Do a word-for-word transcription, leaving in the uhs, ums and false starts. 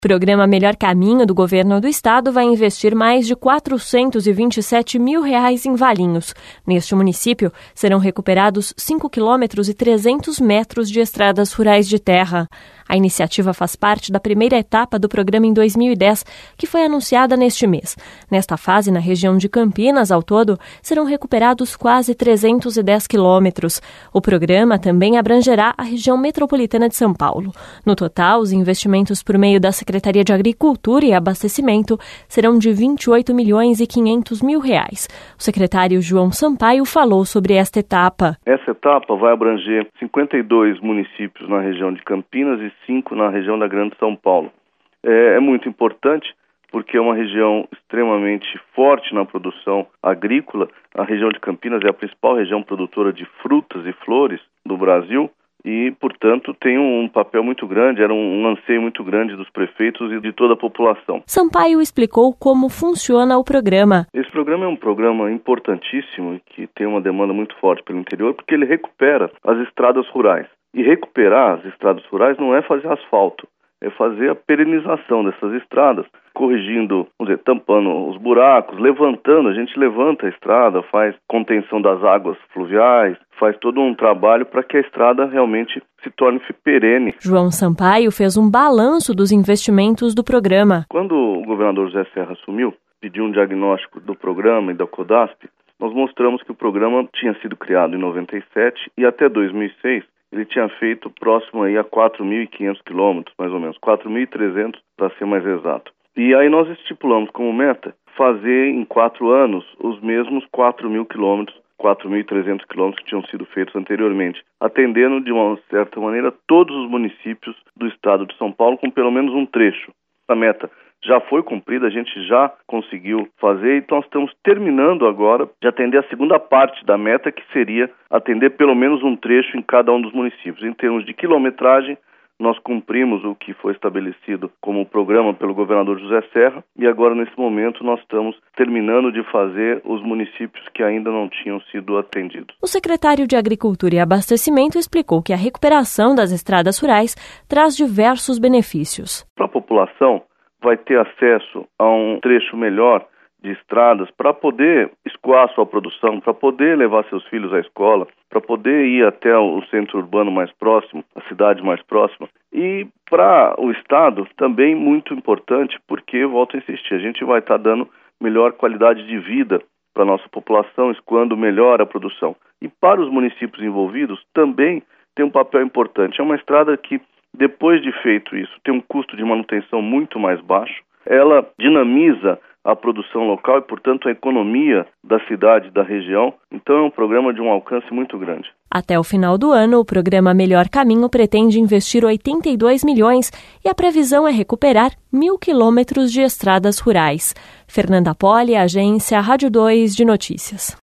O programa Melhor Caminho do Governo do Estado vai investir mais de quatrocentos e vinte e sete mil reais em Valinhos. Neste município, serão recuperados cinco quilômetros e trezentos metros de estradas rurais de terra. A iniciativa faz parte da primeira etapa do programa em dois mil e dez, que foi anunciada neste mês. Nesta fase, na região de Campinas, ao todo, serão recuperados quase trezentos e dez quilômetros. O programa também abrangerá a região metropolitana de São Paulo. No total, os investimentos por meio da Secretaria de Agricultura e Abastecimento serão de vinte e oito milhões e quinhentos mil reais. O secretário João Sampaio falou sobre esta etapa. Essa etapa vai abranger cinquenta e dois municípios na região de Campinas e cinco na região da Grande São Paulo. É, é muito importante porque é uma região extremamente forte na produção agrícola. A região de Campinas é a principal região produtora de frutas e flores do Brasil e, portanto, tem um papel muito grande, era um, um anseio muito grande dos prefeitos e de toda a população. Sampaio explicou como funciona o programa. Esse programa é um programa importantíssimo e que tem uma demanda muito forte pelo interior porque ele recupera as estradas rurais. E recuperar as estradas rurais não é fazer asfalto, é fazer a perenização dessas estradas, corrigindo, vamos dizer, tampando os buracos, levantando, a gente levanta a estrada, faz contenção das águas fluviais, faz todo um trabalho para que a estrada realmente se torne perene. João Sampaio fez um balanço dos investimentos do programa. Quando o governador José Serra assumiu, pediu um diagnóstico do programa e da CODASP, nós mostramos que o programa tinha sido criado em noventa e sete e até dois mil e seis ele tinha feito próximo aí a quatro mil e quinhentos quilômetros, mais ou menos, quatro mil e trezentos para ser mais exato. E aí nós estipulamos como meta fazer em quatro anos os mesmos quatro mil quilômetros, quatro mil e trezentos quilômetros que tinham sido feitos anteriormente, atendendo de uma certa maneira todos os municípios do estado de São Paulo com pelo menos um trecho. A meta já foi cumprida, a gente já conseguiu fazer, então nós estamos terminando agora de atender a segunda parte da meta, que seria atender pelo menos um trecho em cada um dos municípios. Em termos de quilometragem, nós cumprimos o que foi estabelecido como programa pelo governador José Serra e agora, nesse momento, nós estamos terminando de fazer os municípios que ainda não tinham sido atendidos. O secretário de Agricultura e Abastecimento explicou que a recuperação das estradas rurais traz diversos benefícios. Para a população, vai ter acesso a um trecho melhor de estradas para poder escoar sua produção, para poder levar seus filhos à escola, para poder ir até o centro urbano mais próximo, a cidade mais próxima. E para o Estado também muito importante, porque, volto a insistir, a gente vai estar dando melhor qualidade de vida para a nossa população, escoando melhor a produção. E para os municípios envolvidos também tem um papel importante. É uma estrada que, depois de feito isso, tem um custo de manutenção muito mais baixo. Ela dinamiza a produção local e, portanto, a economia da cidade, da região. Então, é um programa de um alcance muito grande. Até o final do ano, o programa Melhor Caminho pretende investir oitenta e dois milhões e a previsão é recuperar mil quilômetros de estradas rurais. Fernanda Poli, Agência Rádio dois de Notícias.